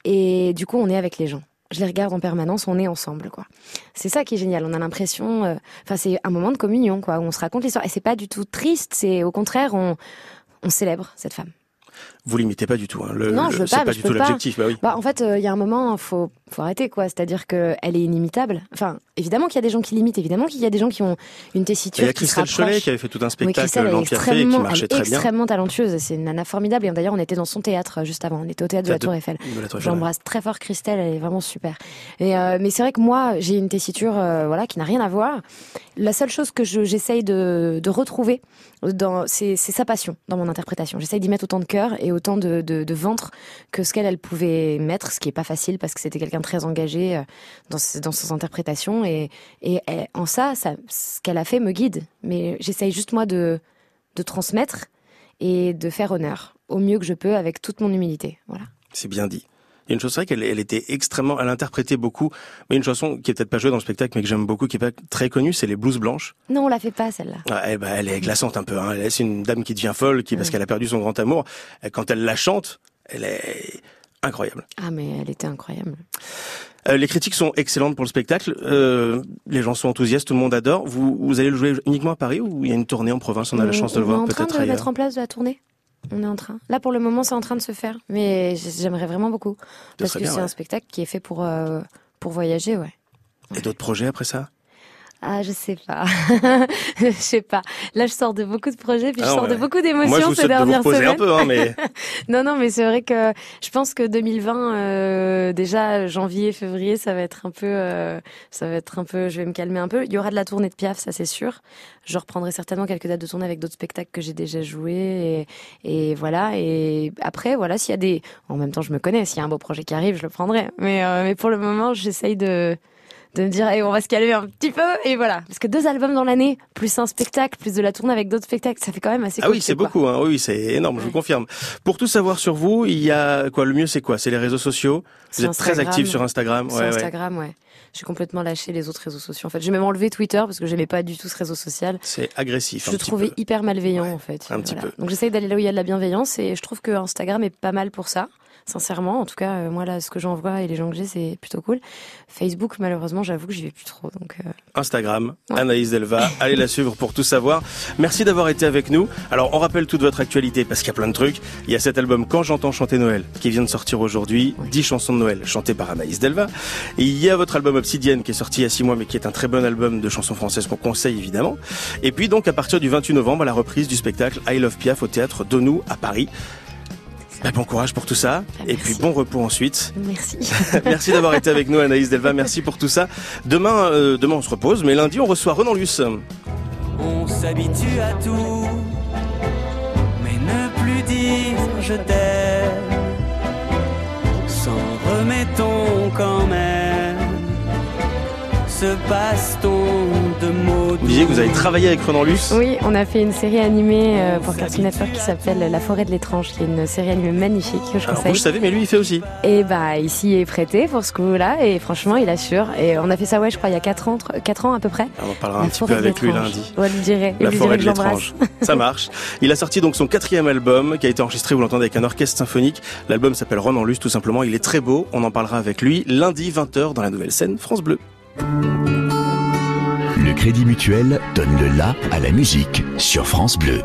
Speaker 4: et du coup on est avec les gens. Je les regarde en permanence, on est ensemble, quoi. C'est ça qui est génial, on a l'impression, euh, enfin c'est un moment de communion, quoi, où on se raconte l'histoire, et c'est pas du tout triste, c'est au contraire, on, on célèbre cette femme.
Speaker 1: Vous l'imitez pas du tout. Hein. Le,
Speaker 4: Non,
Speaker 1: le-
Speaker 4: je veux
Speaker 1: c'est
Speaker 4: pas,
Speaker 1: pas
Speaker 4: je
Speaker 1: du
Speaker 4: peux
Speaker 1: tout
Speaker 4: pas.
Speaker 1: l'objectif. Bah oui.
Speaker 4: Bah, en fait, il euh, y a un moment, faut, faut arrêter, quoi. C'est-à-dire que elle est inimitable. Enfin, évidemment qu'il y a des gens qui l'imitent, évidemment qu'il y a des gens qui ont une
Speaker 1: Il
Speaker 4: tessiture
Speaker 1: y a
Speaker 4: qui se
Speaker 1: Christelle Cholet
Speaker 4: rapproche.
Speaker 1: qui avait fait tout un
Speaker 4: Oui,
Speaker 1: spectacle,
Speaker 4: Christelle, elle est
Speaker 1: l'Empire fait, et qui
Speaker 4: extrêmement,
Speaker 1: marchait
Speaker 4: elle est
Speaker 1: très bien.
Speaker 4: extrêmement talentueuse. C'est une nana formidable. Et d'ailleurs, on était dans son théâtre euh, juste avant. On était au théâtre de la Tour Eiffel.
Speaker 1: De la Tour Eiffel,
Speaker 4: J'embrasse très fort Christelle, elle est vraiment super. Et euh, mais c'est vrai que moi, j'ai une tessiture, euh, voilà, qui n'a rien à voir. La seule chose que je, j'essaye de, de retrouver, dans, c'est, c'est sa passion dans mon interprétation. J'essaye d'y mettre autant de cœur et autant de, de, de ventre que ce qu'elle elle pouvait mettre, ce qui est pas facile parce que c'était quelqu'un de très engagé euh, dans ses, dans ses interprétations. Et, et elle- en ça, ça, ce qu'elle a fait me guide. Mais j'essaye juste moi de, de transmettre et de faire honneur au mieux que je peux avec toute mon humilité. Voilà.
Speaker 1: C'est bien dit. Il y a une chose, c'est vrai qu'elle elle était extrêmement, elle interprétait beaucoup, mais une chanson qui est peut-être pas jouée dans le spectacle, mais que j'aime beaucoup, qui est pas très connue, c'est les Blouses Blanches.
Speaker 4: Non, on la fait pas celle-là.
Speaker 1: Ah, eh ben, elle est glaçante un peu. Hein. Elle- C'est une dame qui devient folle, qui parce
Speaker 4: Ouais.
Speaker 1: qu'elle a perdu son grand amour. Et quand elle la chante, elle est incroyable.
Speaker 4: Ah, mais elle était incroyable.
Speaker 1: Euh, les critiques sont excellentes pour le spectacle. Euh, les gens sont enthousiastes, tout le monde adore. Vous, vous allez le jouer uniquement à Paris ou il y a une tournée en province? On a la chance de le voir
Speaker 4: On est en train
Speaker 1: peut-être
Speaker 4: de
Speaker 1: ailleurs.
Speaker 4: mettre en place de la tournée. On est en train. Là, pour le moment, c'est en train de se faire. Mais j'aimerais vraiment beaucoup. Parce
Speaker 1: serait
Speaker 4: que
Speaker 1: bien,
Speaker 4: c'est
Speaker 1: ouais.
Speaker 4: un spectacle qui est fait pour, euh, pour voyager, ouais.
Speaker 1: Et d'autres projets après ça?
Speaker 4: Ah, je sais pas. Je sais pas. Là, je sors de beaucoup de projets, puis
Speaker 1: Ah
Speaker 4: je
Speaker 1: non,
Speaker 4: sors de
Speaker 1: ouais.
Speaker 4: beaucoup
Speaker 1: Moi, je
Speaker 4: d'émotions
Speaker 1: vous
Speaker 4: ces
Speaker 1: souhaite de vous
Speaker 4: dernières
Speaker 1: reposer
Speaker 4: semaines.
Speaker 1: un peu, hein, mais
Speaker 4: Non, non, mais c'est vrai que je pense que deux mille vingt, euh, déjà janvier, février, ça va être un peu, euh, ça va être un peu. Je vais me calmer un peu. Il y aura de la tournée de Piaf, ça c'est sûr. Je reprendrai certainement quelques dates de tournée avec d'autres spectacles que j'ai déjà joués, et, et voilà. Et après, voilà, s'il y a des, en même temps, je me connais. S'il y a un beau projet qui arrive, je le prendrai. Mais, euh, mais pour le moment, j'essaye de. de me dire, hey, on va se calmer un petit peu, et voilà. Parce que deux albums dans l'année, plus un spectacle, plus de la tournée avec d'autres spectacles, ça fait quand même assez
Speaker 1: ah oui,
Speaker 4: cool,
Speaker 1: c'est
Speaker 4: quoi.
Speaker 1: beaucoup. Hein. Oui, c'est énorme. Je vous confirme. Pour tout savoir sur vous, il y a quoi? Le mieux, c'est quoi? C'est les réseaux sociaux. Vous
Speaker 4: C'est
Speaker 1: êtes très
Speaker 4: Instagram.
Speaker 1: actif sur Instagram.
Speaker 4: Sur
Speaker 1: Ouais, ouais.
Speaker 4: Instagram, ouais. J'ai complètement lâché les autres réseaux sociaux. En fait, j'ai même enlevé Twitter parce que j'aimais pas du tout ce réseau social.
Speaker 1: C'est agressif.
Speaker 4: Je
Speaker 1: un
Speaker 4: le
Speaker 1: petit
Speaker 4: trouvais
Speaker 1: peu.
Speaker 4: hyper malveillant,
Speaker 1: Ouais,
Speaker 4: en fait.
Speaker 1: un petit peu.
Speaker 4: Donc j'essaye d'aller là où il y a de la bienveillance, et je trouve que Instagram est pas mal pour ça. Sincèrement, en tout cas, euh, moi là, ce que j'en vois et les gens que j'ai, c'est plutôt cool. Facebook, malheureusement, j'avoue que j'y vais plus trop. Donc, euh...
Speaker 1: Instagram,
Speaker 4: Ouais.
Speaker 1: Anaïs Delva. Allez la suivre pour tout savoir. Merci d'avoir été avec nous. Alors, on rappelle toute votre actualité parce qu'il y a plein de trucs. Il y a cet album Quand j'entends chanter Noël qui vient de sortir aujourd'hui. dix chansons de Noël chantées par Anaïs Delva. Et il y a votre album Obsidienne qui est sorti il y a six mois mais qui est un très bon album de chansons françaises qu'on conseille évidemment. Et puis donc, à partir du vingt-huit novembre, la reprise du spectacle I Love Piaf au théâtre Donou à Paris. Bah, bon courage pour tout ça.
Speaker 4: Ah,
Speaker 1: Et
Speaker 4: merci.
Speaker 1: puis bon repos ensuite.
Speaker 4: merci.
Speaker 1: Merci d'avoir été avec nous, Anaïs Delva. Merci pour tout ça. Demain, euh, demain on se repose, mais lundi on reçoit Renan Luce.
Speaker 8: On s'habitue à tout, mais ne plus dire je t'aime. S'en remettons quand même, se passe-t-on de mots doux.
Speaker 1: Vous disiez que vous avez travaillé avec Renan Luce.
Speaker 4: Oui, on a fait une série animée euh, pour Cartoon Network qui s'appelle La Forêt de l'étrange, qui est une série animée magnifique que je
Speaker 1: Alors
Speaker 4: conseille.
Speaker 1: vous, je savais, mais lui, il fait aussi.
Speaker 4: Et bah, ici est prêté pour ce coup-là, et franchement, il assure. Et on a fait ça, ouais, je crois, il y a quatre ans, quatre ans à peu près.
Speaker 1: Alors, on parlera
Speaker 4: La
Speaker 1: un petit
Speaker 4: Forêt
Speaker 1: peu
Speaker 4: de
Speaker 1: avec lui
Speaker 4: l'étrange.
Speaker 1: lundi.
Speaker 4: Ouais, lui dirait.
Speaker 1: La
Speaker 4: il lui
Speaker 1: forêt
Speaker 4: dirait
Speaker 1: de
Speaker 4: que j'embrasse.
Speaker 1: l'étrange. Ça marche. Il a sorti donc son quatrième album qui a été enregistré, vous l'entendez, avec un orchestre symphonique. L'album s'appelle Renan Luce, tout simplement. Il est très beau. On en parlera avec lui lundi vingt heures dans la nouvelle scène France Bleu.
Speaker 3: Le Crédit Mutuel donne le la à la musique sur France Bleu.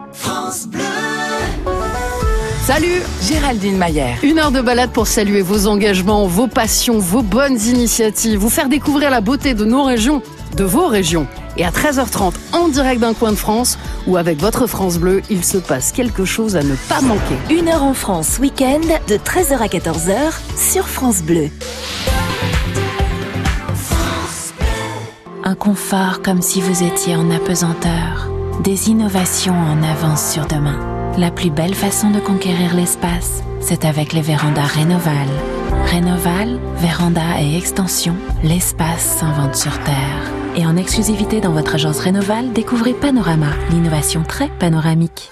Speaker 9: Salut,
Speaker 10: Géraldine Mayer.
Speaker 9: une heure de balade pour saluer vos engagements, vos passions, vos bonnes initiatives, vous faire découvrir la beauté de nos régions, de vos régions. Et à treize heures trente, en direct d'un coin de France, où avec votre France Bleu, il se passe quelque chose à ne pas manquer.
Speaker 5: Une heure en France, week-end, de treize heures à quatorze heures, sur France Bleu.
Speaker 10: un confort comme si vous étiez en apesanteur, des innovations en avance sur demain. La plus belle façon de conquérir l'espace, c'est avec les vérandas Rénoval. Rénoval, véranda et extension, l'espace s'invente sur Terre. Et en exclusivité dans votre agence Rénoval, découvrez Panorama, l'innovation très panoramique.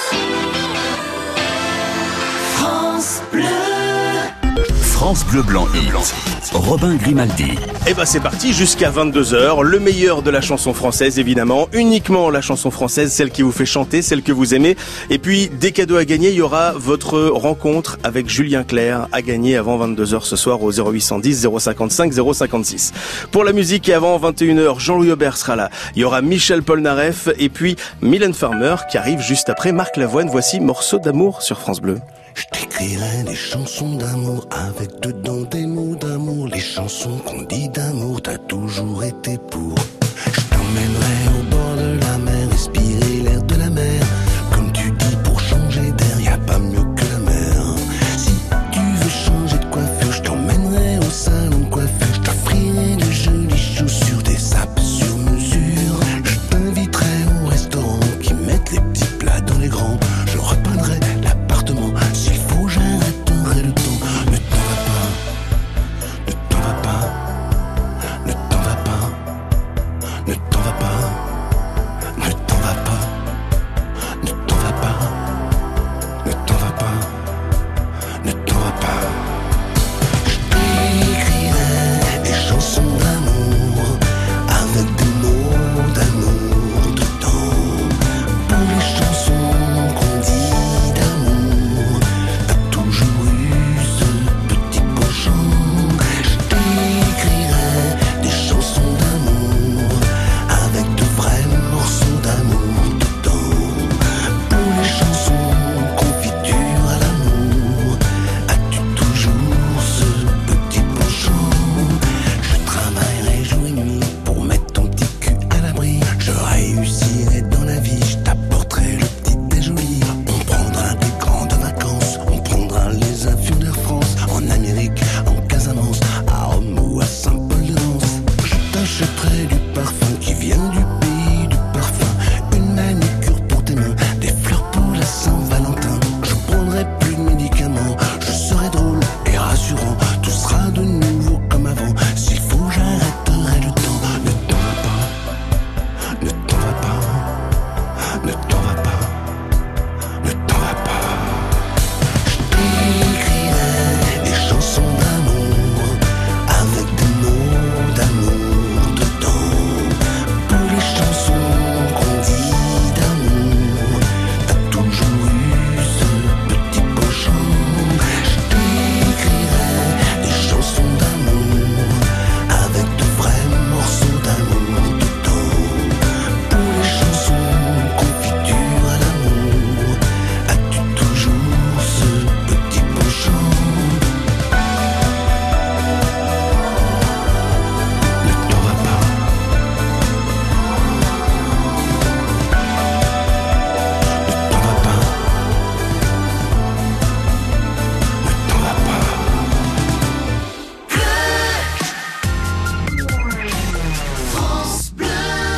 Speaker 3: France Bleu. France Bleu Blanc Hit. Robin Grimaldi.
Speaker 1: Et bah c'est parti jusqu'à vingt-deux heures, le meilleur de la chanson française évidemment, uniquement la chanson française, celle qui vous fait chanter, celle que vous aimez. Et puis des cadeaux à gagner, il y aura votre rencontre avec Julien Clerc à gagner avant vingt-deux heures ce soir au zéro huit cent dix zéro cinquante-cinq zéro cinquante-six. Pour la musique et avant vingt et une heures, Jean-Louis Aubert sera là. Il y aura Michel Polnareff et puis Mylène Farmer qui arrive juste après Marc Lavoine. Voici Morceau d'amour sur France Bleu.
Speaker 11: Je t'écrirai des chansons d'amour avec dedans des mots d'amour. Les chansons qu'on dit d'amour, t'as toujours été pour. Je t'emmènerai au bord de la mer, respirer l'air de la mer. Comme tu dis, pour changer d'air, y a pas mieux que la mer. Si tu veux changer de coiffure, je t'emmènerai au salon de coiffure. Je t'offrirai de jolies chaussures, des sapes sur mesure. Je t'inviterai au restaurant qui mettent les petits plats dans les grands. Je repeindrai l'appartement. S'il faut, j'arrêterai le temps. Ne t'en va pas, ne t'en va pas, ne t'en va pas, ne t'en va pas, ne t'en va pas, ne t'en va pas, ne t'en va pas, ne t'en va pas. Je t'écrirai des chansons d'amour avec des mots d'amour dedans. Pour les chansons qu'on dit d'amour, t'as toujours eu ce petit penchant. Je t'écrirai des chansons d'amour avec de vrais morceaux d'amour dedans. Pour les chansons confiture à l'amour, as-tu toujours ce petit penchant? Je travaillerai jour et nuit pour mettre ton petit cul à l'abri. Je réussirai dans la vie, je t'apporterai le petit thé joli. On prendra des grandes vacances, on prendra les avions d'Air France, en Amérique, en Casamance, à Rome ou à Saint-Paul-de-Vence. Je t'achèterai du parfum qui vient du pays du parfum, une manicure pour tes mains, des fleurs pour la Saint-Valentin. Je prendrai plus de médicaments, je serai drôle et rassurant. Tout sera de nouveau comme avant. S'il faut, j'arrêterai le temps. Ne t'en va pas, ne t'en va pas, ne t'en va pas, ne t'en va pas. Je t'écrirai des chansons d'amour avec des mots d'amour dedans. Pour les chansons qu'on dit d'amour, t'as toujours eu ce petit penchant. Je t'écrirai des chansons d'amour avec de vrais morceaux d'amour dedans. Pour les chansons confiture à l'amour, as-tu toujours ce petit penchant? Ne t'en va pas, ne t'en va pas, ne t'en va pas. France Bleu.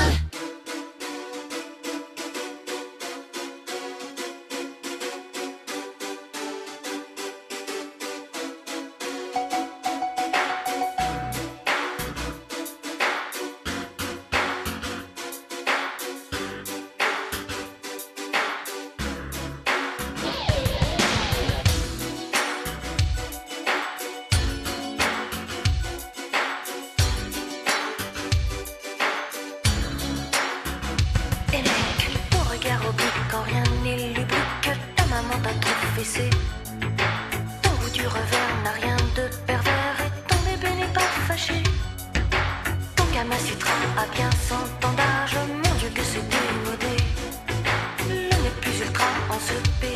Speaker 12: Et mec, ton regard oblique quand rien n'est lubrique, ta maman t'a trop fessé. Ton goût du revers n'a rien de pervers et ton bébé n'est pas fâché. Ton Kama Sutra a bien cent ans d'âge, mon Dieu que c'est démodé. Le n'est plus ultra en ce pays.